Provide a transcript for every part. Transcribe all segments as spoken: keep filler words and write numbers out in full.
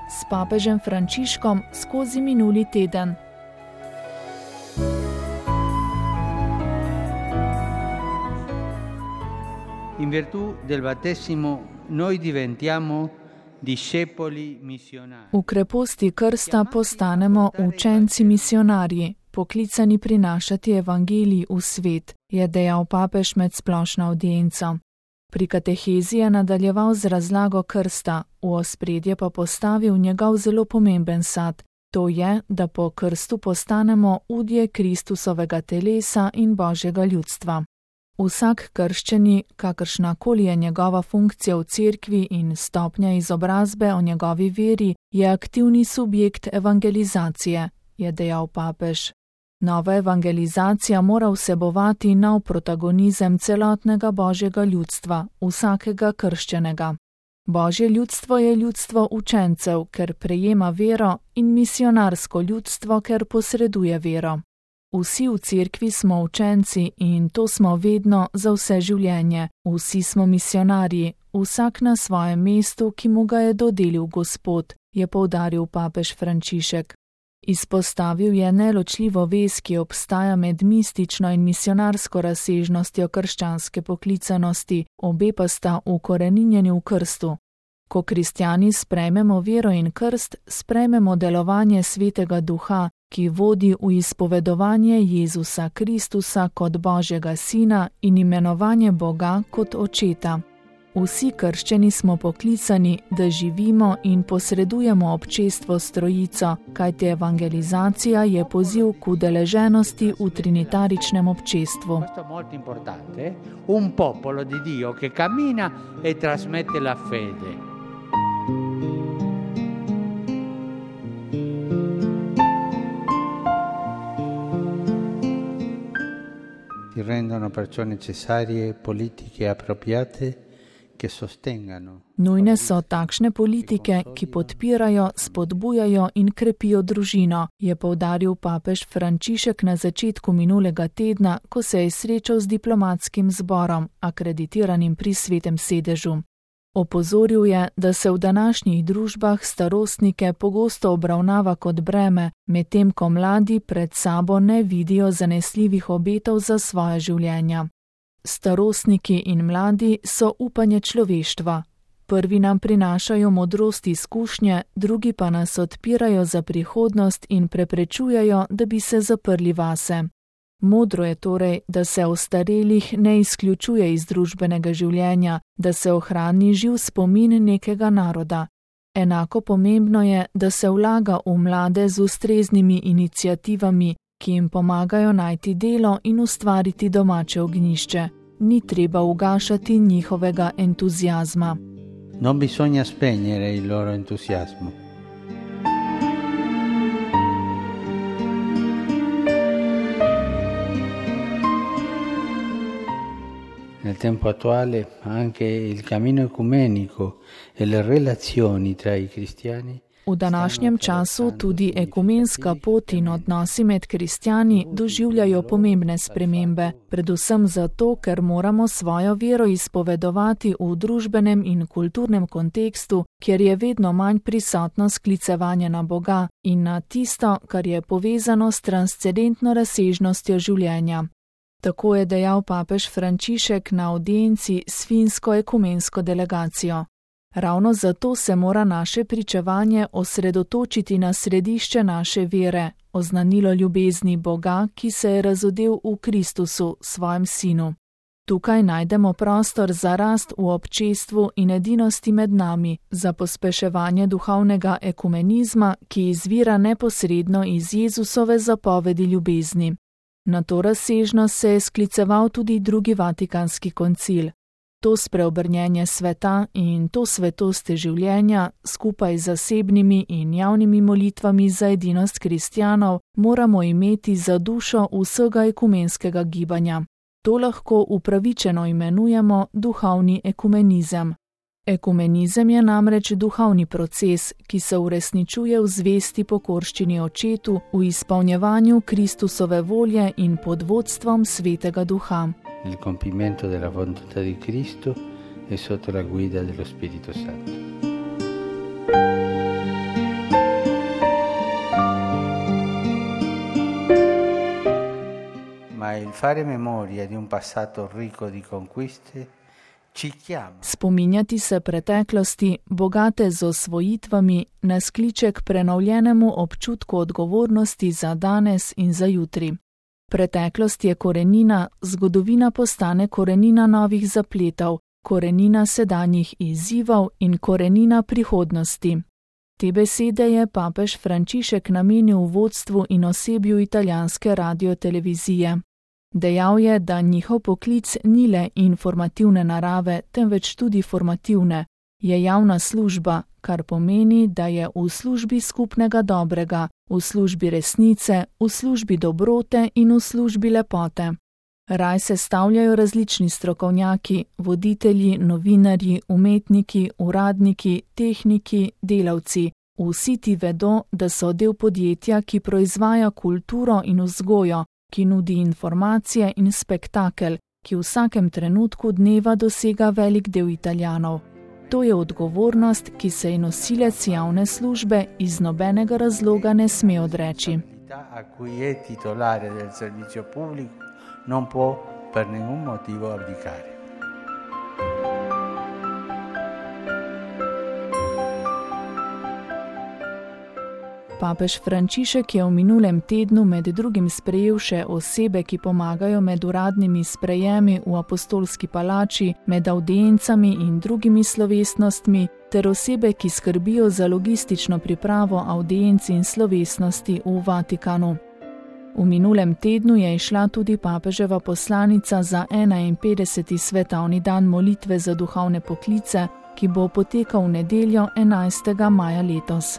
s papežem Frančiškom skozi minuli teden. In virtù del battesimo noi diventiamo discepoli missionari. V kreposti krsta postanemo učenci misionarji, poklicani prinašati evangelij v svet, je dejal papež med splošno avdienco. Pri katehezi je nadaljeval z razlago krsta, v ospredje pa postavil njegov zelo pomemben sad, to je, da po krstu postanemo udje Kristusovega telesa in Božjega ljudstva. Vsak krščeni, kakršnakoli je njegova funkcija v cerkvi in stopnja izobrazbe o njegovi veri, je aktivni subjekt evangelizacije, je dejal papež. Nova evangelizacija mora vsebovati nov protagonizem celotnega Božjega ljudstva, vsakega krščenega. Božje ljudstvo je ljudstvo učencev, ker prejema vero, in misionarsko ljudstvo, ker posreduje vero. Vsi v cerkvi smo učenci in to smo vedno za vse življenje. Vsi smo misionarji, vsak na svojem mestu, ki mu ga je dodelil Gospod, je poudaril papež Frančišek. Izpostavil je neločljivo vez, ki obstaja med mistično in misionarsko razsežnostjo krščanske poklicanosti, obe pa sta ukoreninjeni v krstu. Ko kristjani sprejmemo vero in krst, sprejmemo delovanje Svetega Duha, ki vodi v izpovedovanje Jezusa Kristusa kot Božjega Sina in imenovanje Boga kot Očeta. Vsi krščeni smo poklicani, da živimo in posredujemo občestvo s Trojico, kajti evangelizacija je poziv k udeleženosti v trinitaričnem občestvu. Un popolo di Dio che cammina e trasmette la fede. Si rendono perciò necessarie politiche appropriate che sostengano. Nujne so takšne politike, ki podpirajo, spodbujajo in krepijo družino, je poudaril papež Frančišek na začetku minulega tedna, ko se je srečal z diplomatskim zborom, akreditiranim pri Svetem sedežu. Opozoril je, da se v današnjih družbah starostnike pogosto obravnava kot breme, medtem ko mladi pred sabo ne vidijo zanesljivih obetov za svoje življenja. Starostniki in mladi so upanje človeštva. Prvi nam prinašajo modrost izkušnje, drugi pa nas odpirajo za prihodnost in preprečujejo, da bi se zaprli vase. Modro je torej, da se ostarelih ne izključuje iz družbenega življenja, da se ohrani živ spomin nekega naroda. Enako pomembno je, da se vlaga v mlade z ustreznimi iniciativami, ki jim pomagajo najti delo in ustvariti domače ognjišče. Ni treba ugašati njihovega entuziazma. Non bisogna spegnere il loro entusiasmo. Nel tempo attuale anche il cammino ecumenico e le relazioni tra i cristiani. V današnjem času tudi ekumenska pot in odnosi med kristjani doživljajo pomembne spremembe, predvsem zato, ker moramo svojo vero izpovedovati v družbenem in kulturnem kontekstu, kjer je vedno manj prisotno sklicevanje na Boga in na tisto, kar je povezano s transcendentno razsežnostjo življenja. Tako je dejal papež Frančišek na avdienci s finsko ekumensko delegacijo. Ravno zato se mora naše pričevanje osredotočiti na središče naše vere, oznanilo ljubezni Boga, ki se je razodel v Kristusu, svojem Sinu. Tukaj najdemo prostor za rast v občestvu in edinosti med nami, za pospeševanje duhovnega ekumenizma, ki izvira neposredno iz Jezusove zapovedi ljubezni. Na to razsežnost se je skliceval tudi drugi vatikanski koncil. To spreobrnjenje sveta in to svetost življenja, skupaj z zasebnimi in javnimi molitvami za edinost kristjanov, moramo imeti za dušo vsega ekumenskega gibanja. To lahko upravičeno imenujemo duhovni ekumenizem. Ekumenizem je namreč duhovni proces, ki se uresničuje v zvesti pokorščini Očetu, v izpolnjevanju Kristusove volje in pod vodstvom Svetega Duha. Nel compimento della volontà di Cristo e sotto la guida dello Spirito Santo. il fare memoria di un passato ricco di conquiste ci chiama. Spominjati se preteklosti, bogate z osvojitvami, nas kliče k prenovljenemu občutku odgovornosti za danes in za jutri. Preteklost je korenina, zgodovina postane korenina novih zapletov, korenina sedanjih izzivov in korenina prihodnosti. Te besede je papež Frančišek namenil vodstvu in osebju italijanske radiotelevizije. Dejal je, da njihov poklic ni le informativne narave, temveč tudi formativne. Je javna služba, kar pomeni, da je v službi skupnega dobrega, v službi resnice, v službi dobrote in v službi lepote. Raj se stavljajo različni strokovnjaki, voditelji, novinarji, umetniki, uradniki, tehniki, delavci. Vsi ti vedo, da so del podjetja, ki proizvaja kulturo in vzgojo, ki nudi informacije in spektakel, ki v vsakem trenutku dneva dosega velik del Italijanov. To je odgovornost, ki se je nosilec javne službe iz nobenega razloga ne sme odreči. A cui è titolare del servizio pubblico non può per nessun motivo abdicare. Papež Frančišek je v minulem tednu med drugim sprejel še osebe, ki pomagajo med uradnimi sprejemi v apostolski palači, med avdiencami in drugimi slovesnostmi, ter osebe, ki skrbijo za logistično pripravo avdienc in slovesnosti v Vatikanu. V minulem tednu je išla tudi papeževa poslanica za enainpetdeseti svetovni dan molitve za duhovne poklice, ki bo potekal v nedeljo enajstega maja letos.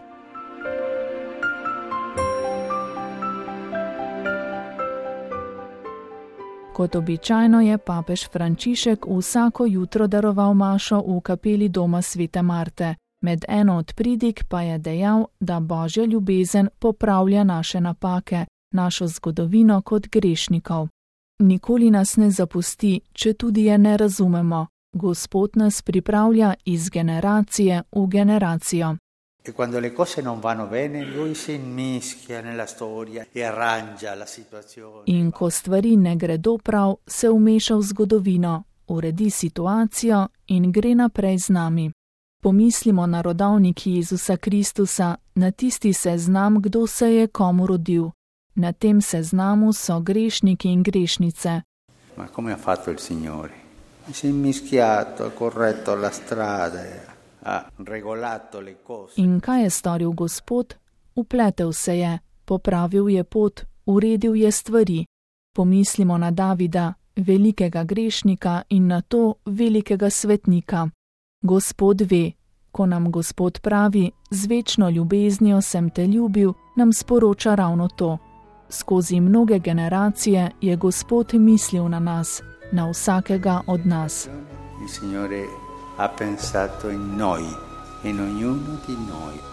Kot običajno je papež Frančišek vsako jutro daroval mašo v kapeli doma svete Marte. Med eno od pridig pa je dejal, da Božja ljubezen popravlja naše napake, našo zgodovino kot grešnikov. Nikoli nas ne zapusti, če tudi je ne razumemo. Gospod nas pripravlja iz generacije v generacijo. E quando le cose non vanno bene, lui si immischia nella storia e arrangia la situazione. In ko stvari ne gredo prav, se vmeša v zgodovino, uredi situacijo in gre naprej z nami. Pomislimo na rodovnik Jezusa Kristusa, na tisti seznam, kdo se je komu rodil. Na tem seznamu so grešniki in grešnice. Ma come ha fatto il Signore? Si è immischiato, ha corretto la strada. In kaj je storil Gospod? Upletel se je, popravil je pot, uredil je stvari. Pomislimo na Davida, velikega grešnika, in na to velikega svetnika. Gospod ve, ko nam Gospod pravi, z večno ljubeznijo sem te ljubil, nam sporoča ravno to. Skozi mnoge generacije je Gospod mislil na nas, na vsakega od nas. Ha pensato in noi, in ognuno di noi.